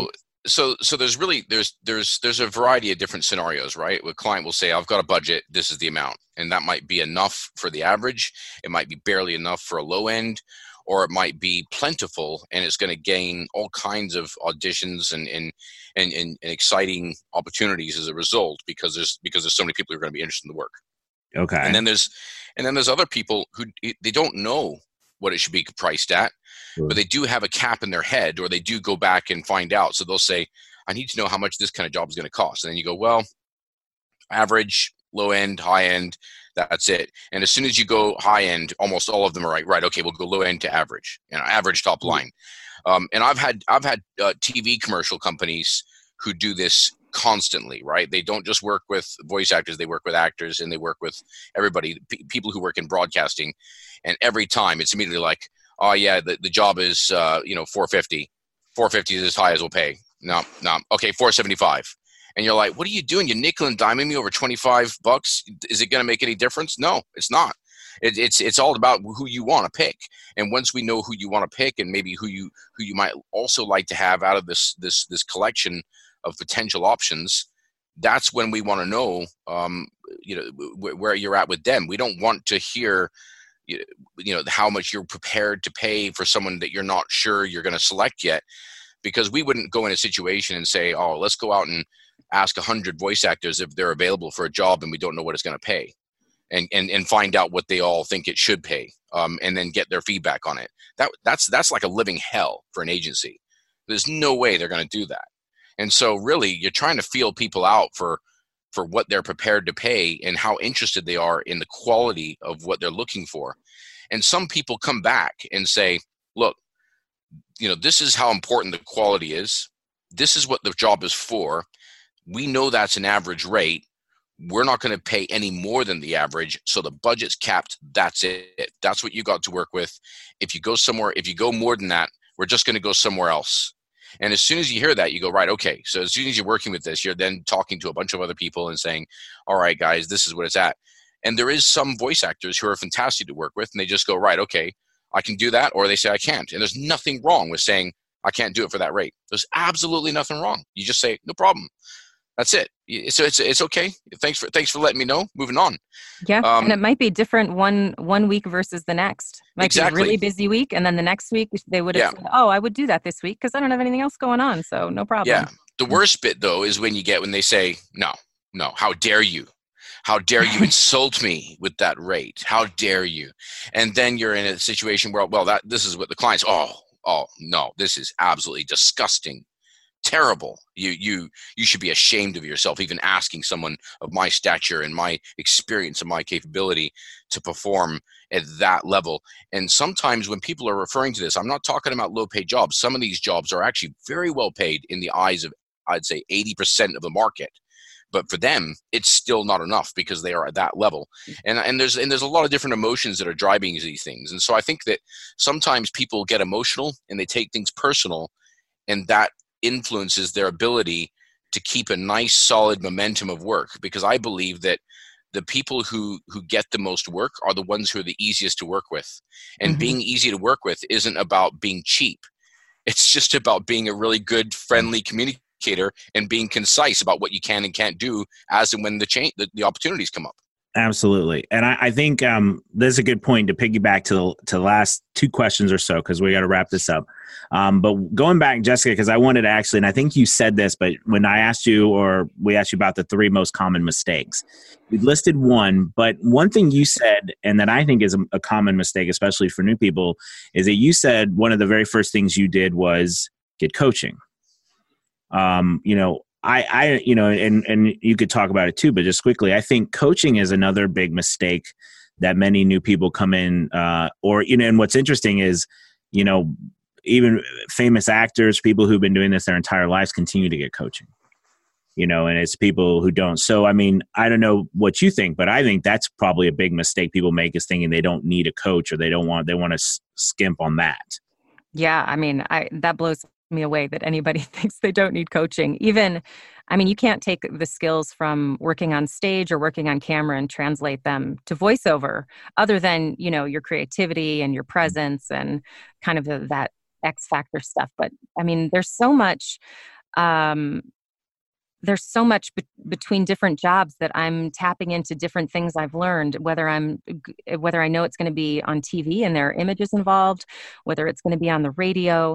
So there's really there's a variety of different scenarios, right? Where a client will say, I've got a budget, this is the amount. And that might be enough for the average. It might be barely enough for a low end, or it might be plentiful and it's going to gain all kinds of auditions and exciting opportunities as a result because there's so many people who are going to be interested in the work. Okay. And then there's other people who they don't know what it should be priced at, but they do have a cap in their head, or they do go back and find out. So they'll say, I need to know how much this kind of job is going to cost. And then you go, well, average, low end, high end, that's it. And as soon as you go high end, almost all of them are right. Okay, we'll go low end to average, average top line. And I've had TV commercial companies who do this constantly, right? They don't just work with voice actors, they work with actors, and they work with everybody, people who work in broadcasting. And every time it's immediately like, oh yeah, the job is, $450. $450 is as high as we'll pay. No. Okay, $475. And you're like, what are you doing? You're nickel and diming me over $25. Is it going to make any difference? No, it's not. It's all about who you want to pick. And once we know who you want to pick, and maybe who you might also like to have out of this collection of potential options, that's when we want to know where you're at with them. We don't want to hear, how much you're prepared to pay for someone that you're not sure you're going to select yet, because we wouldn't go in a situation and say, oh, let's go out and ask 100 voice actors if they're available for a job and we don't know what it's going to pay, and find out what they all think it should pay, and then get their feedback on it. That's like a living hell for an agency. There's no way they're going to do that. And so really you're trying to feel people out for what they're prepared to pay and how interested they are in the quality of what they're looking for. And some people come back and say, look, this is how important the quality is. This is what the job is for. We know that's an average rate. We're not going to pay any more than the average. So the budget's capped. That's it. That's what you got to work with. If you go more than that, we're just going to go somewhere else. And as soon as you hear that, you go, right, okay. So as soon as you're working with this, you're then talking to a bunch of other people and saying, all right, guys, this is what it's at. And there is some voice actors who are fantastic to work with, and they just go, right, okay, I can do that, or they say I can't. And there's nothing wrong with saying I can't do it for that rate. There's absolutely nothing wrong. You just say, no problem. That's it. So it's okay. Thanks for letting me know. Moving on. Yeah, and it might be different one week versus the next. It might be a really busy week, and then the next week they would have said, oh, I would do that this week because I don't have anything else going on, so no problem. Yeah. The worst bit, though, is when they say, no, how dare you? How dare you insult me with that rate? How dare you? And then you're in a situation where, this is what the client's, oh, no, this is absolutely disgusting. Terrible. You should be ashamed of yourself even asking someone of my stature and my experience and my capability to perform at that level. And sometimes when people are referring to this, I'm not talking about low paid jobs. Some of these jobs are actually very well paid in the eyes of, I'd say, 80% of the market. But for them, it's still not enough because they are at that level. And there's a lot of different emotions that are driving these things. And so I think that sometimes people get emotional and they take things personal, and that influences their ability to keep a nice solid momentum of work, because I believe that the people who get the most work are the ones who are the easiest to work with. And being easy to work with isn't about being cheap. It's just about being a really good, friendly communicator and being concise about what you can and can't do as and when the opportunities come up. Absolutely. And I think there's a good point to piggyback to the last two questions or so, because we got to wrap this up. But going back, Jessica, because I wanted to actually, and I think you said this, but when I asked you, or we asked you about the 3 most common mistakes, we listed one, but one thing you said, and that I think is a common mistake, especially for new people, is that you said one of the very first things you did was get coaching. I and you could talk about it too, but just quickly, I think coaching is another big mistake that many new people come in, and what's interesting is, even famous actors, people who've been doing this their entire lives continue to get coaching, and it's people who don't. So, I mean, I don't know what you think, but I think that's probably a big mistake people make, is thinking they don't need a coach, or they want to skimp on that. Yeah. I mean, that blows me away that anybody thinks they don't need coaching. You can't take the skills from working on stage or working on camera and translate them to voiceover, other than, your creativity and your presence and kind of that X factor stuff. But there's so much, between different jobs that I'm tapping into different things I've learned, whether I know it's going to be on TV and there are images involved, whether it's going to be on the radio.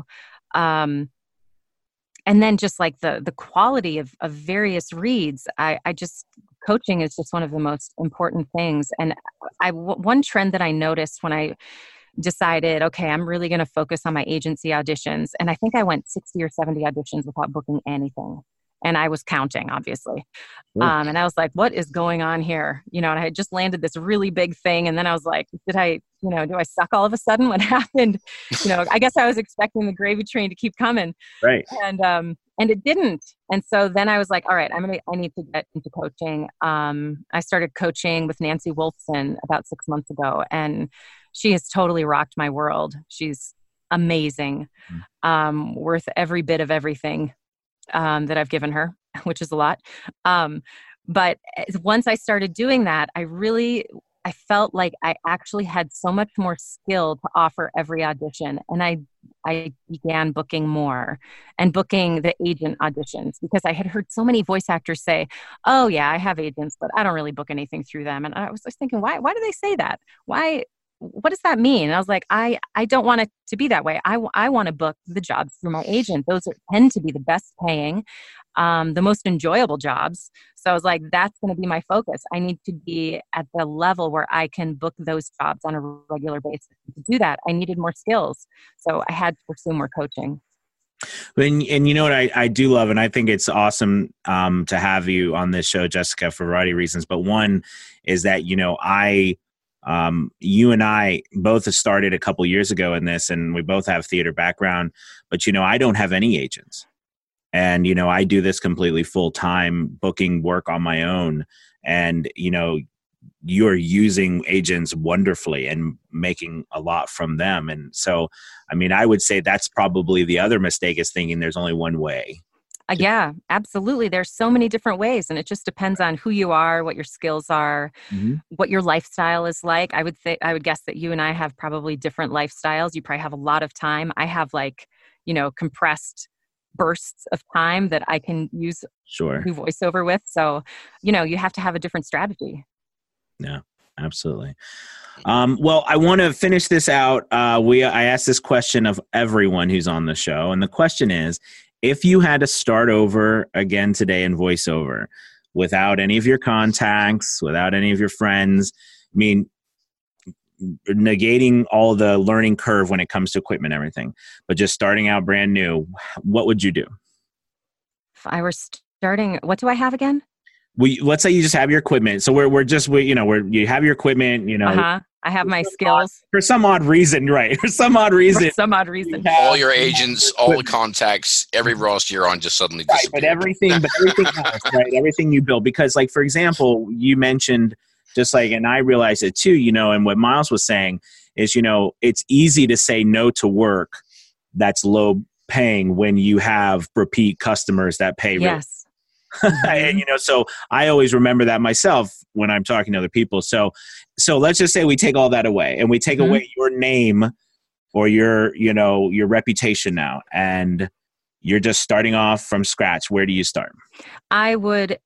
And then just like the quality of various reads, coaching is just one of the most important things. And one trend that I noticed when I decided, okay, I'm really going to focus on my agency auditions. And I think I went 60 or 70 auditions without booking anything. And I was counting, obviously. And I was like, what is going on here? And I had just landed this really big thing. And then I was like, do I suck all of a sudden? What happened? I guess I was expecting the gravy train to keep coming. Right. And it didn't. And so then I was like, all right, I need to get into coaching. I started coaching with Nancy Wolfson about 6 months ago, and she has totally rocked my world. She's amazing, worth every bit of everything that I've given her, which is a lot. But once I started doing that, I really I felt like I actually had so much more skill to offer every audition. And I began booking more and booking the agent auditions because I had heard so many voice actors say, oh yeah, I have agents, but I don't really book anything through them. And I was just thinking, why do they say that? What does that mean? And I was like, I don't want it to be that way. I want to book the jobs through my agent. Those tend to be the best paying, the most enjoyable jobs. So I was like, that's going to be my focus. I need to be at the level where I can book those jobs on a regular basis. To do that, I needed more skills. So I had to pursue more coaching. And you know what I do love, and I think it's awesome to have you on this show, Jessica, for a variety of reasons. But one is that, you know, you and I both have started a couple years ago in this, and we both have theater background, but, you know, I don't have any agents. And, you know, I do this completely full time, booking work on my own. And, you know, you're using agents wonderfully and making a lot from them. And so, I mean, I would say that's probably the other mistake, is thinking there's only one way. Yeah, absolutely. There's so many different ways, and it just depends on who you are, what your skills are, what your lifestyle is like. I would guess that you and I have probably different lifestyles. You probably have a lot of time. I have, like, you know, compressed bursts of time that I can use do voiceover with. So, you know, you have to have a different strategy. Yeah, absolutely. Well, I want to finish this out. I asked this question of everyone who's on the show, and the question is, if you had to start over again today in voiceover, without any of your contacts, without any of your friends, I mean, negating all the learning curve when it comes to equipment and everything, but just starting out brand new, what would you do? If I were starting, what do I have again? Let's say you just have your equipment. So you have your equipment, you know. I have my skills. For some odd reason, right? For some odd reason. All your agents, all the contacts, every roster you're on just suddenly disappeared. But everything else, right? Everything you build. Because, like, for example, you mentioned, just like, and I realized it too, you know, and what Miles was saying is, you know, it's easy to say no to work that's low paying when you have repeat customers that pay. Yes. And, you know, so I always remember that myself when I'm talking to other people. So let's just say we take all that away, and we take away your name or your, you know, your reputation now, and you're just starting off from scratch. Where do you start? I would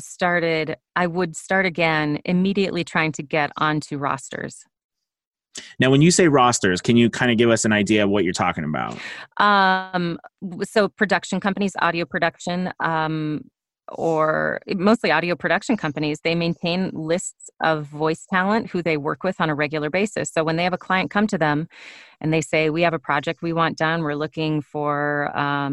start again immediately trying to get onto rosters. Now, when you say rosters, can you kind of give us an idea of what you're talking about? So production companies, audio production, or mostly audio production companies, they maintain lists of voice talent who they work with on a regular basis. So when they have a client come to them and they say, we have a project we want done, we're looking for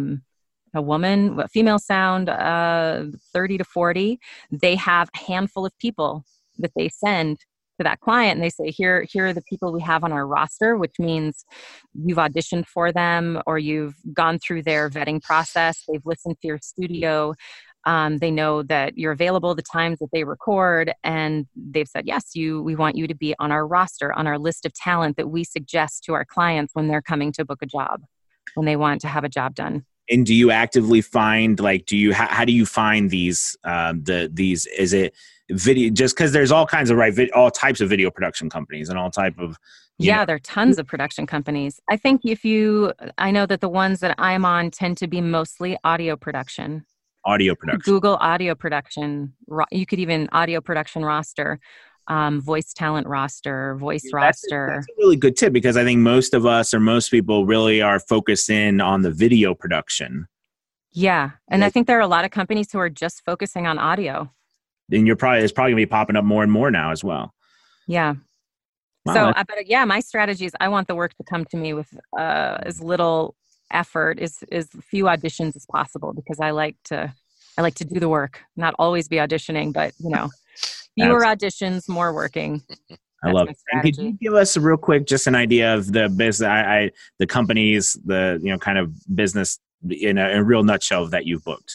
a female sound, 30 to 40, they have a handful of people that they send to that client, and they say, here are the people we have on our roster, which means you've auditioned for them or you've gone through their vetting process, they've listened to your studio, they know that you're available the times that they record, and they've said, yes, we want you to be on our roster, on our list of talent that we suggest to our clients when they're coming to book a job, when they want to have a job done. And do you actively find, like, how do you find these, is it video, just because there's all kinds of, all types of video production companies and all type of, there are tons of production companies. I think I know that the ones that I'm on tend to be mostly audio production. Google audio production. You could even audio production roster, voice talent roster, roster. That's a really good tip, because I think most of us, or most people, really are focused in on the video production. Yeah. And I think there are a lot of companies who are just focusing on audio. And it's probably going to be popping up more and more now as well. Yeah. Wow. So, my strategy is I want the work to come to me with as little effort, as few auditions as possible, because I like to do the work, not always be auditioning, but, you know, fewer auditions, more working. I love it. And could you give us a real quick, just an idea of the business, the companies, the, you know, kind of business in a real nutshell that you've booked?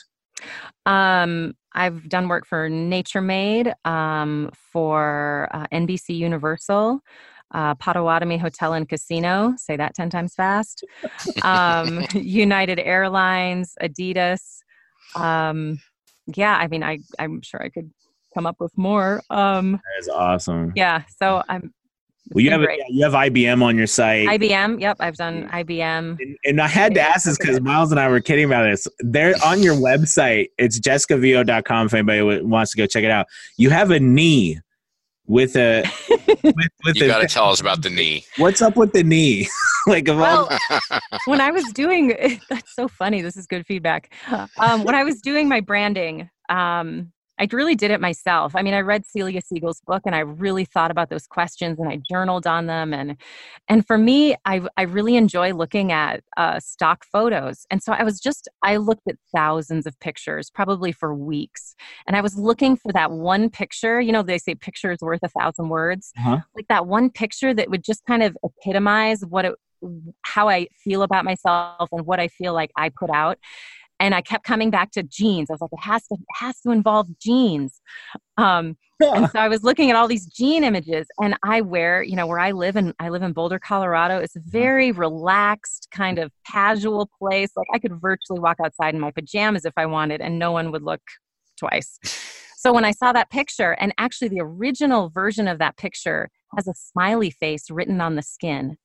I've done work for Nature Made, for NBC Universal, Potawatomi Hotel and Casino, say that 10 times fast, United Airlines, Adidas. I mean, I'm sure I could come up with more. That is awesome. Yeah. So I'm. Well, you have IBM on your site. IBM. Yep. I've done IBM. And I had to ask this because Miles and I were kidding about this. They're on your website. It's jessicavo.com if anybody wants to go check it out. You have a knee with a. You got to tell us about the knee. What's up with the knee? When I was doing, that's so funny. This is good feedback. When I was doing my branding, I really did it myself. I mean, I read Celia Siegel's book and I really thought about those questions and I journaled on them. And for me, I really enjoy looking at stock photos. And so I looked at thousands of pictures, probably for weeks. And I was looking for that one picture. You know, they say picture is worth 1,000 words. Uh-huh. Like that one picture that would just kind of epitomize how I feel about myself and what I feel like I put out. And I kept coming back to jeans. I was like, it has to involve jeans. And so I was looking at all these jean images, and I wear, where I live in Boulder, Colorado. It's a very relaxed, kind of casual place. Like I could virtually walk outside in my pajamas if I wanted, and no one would look twice. So when I saw that picture, and actually the original version of that picture has a smiley face written on the skin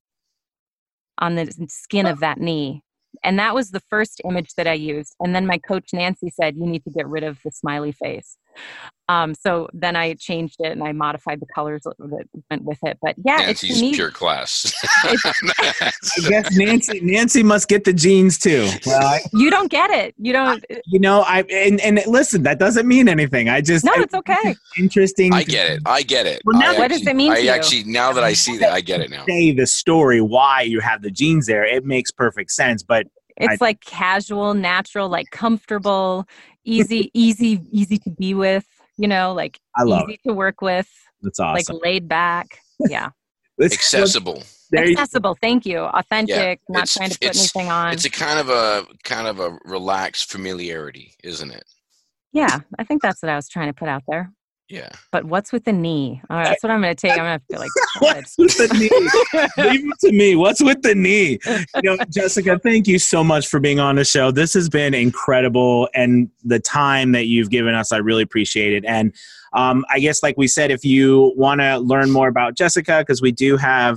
of that knee. And that was the first image that I used. And then my coach, Nancy, said, you need to get rid of the smiley face. So then I changed it and I modified the colors that went with it. But yeah, Nancy's pure class. I guess Nancy must get the jeans too. Well, you don't get it. You don't. And listen, that doesn't mean anything. It's okay. Interesting. I get it. Well, now, what does it mean to you? Now that I see that, I get it now. Say the story why you have the jeans there. It makes perfect sense, but it's like casual, natural, like comfortable, easy to be with, like easy to work with. That's awesome. Like laid back. Yeah. Accessible. Accessible. Thank you. Authentic. Yeah, not trying to put anything on. It's a kind of a relaxed familiarity, isn't it? Yeah. I think that's what I was trying to put out there. Yeah. But what's with the knee? All right, that's what I'm going to take. I'm going to feel like, what's with the knee? Leave it to me. What's with the knee? Jessica, thank you so much for being on the show. This has been incredible. And the time that you've given us, I really appreciate it. And I guess, like we said, if you want to learn more about Jessica, because we do have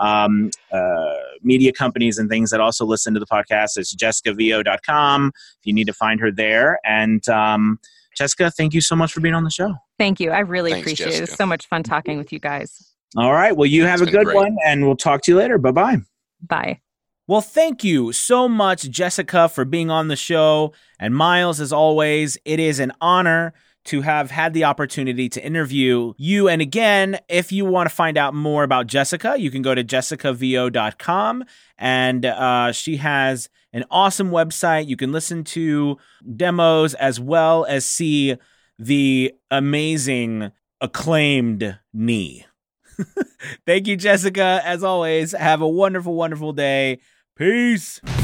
media companies and things that also listen to the podcast, it's jessicavo.com if you need to find her there. And Jessica, thank you so much for being on the show. Thank you. I really appreciate it. It's so much fun talking with you guys. All right. Well, you have a good one, and we'll talk to you later. Bye-bye. Bye. Well, thank you so much, Jessica, for being on the show. And Miles, as always, it is an honor to have had the opportunity to interview you. And again, if you want to find out more about Jessica, you can go to jessicavo.com. And she has an awesome website. You can listen to demos as well as see the amazing, acclaimed knee. Thank you, Jessica. As always, have a wonderful, wonderful day. Peace.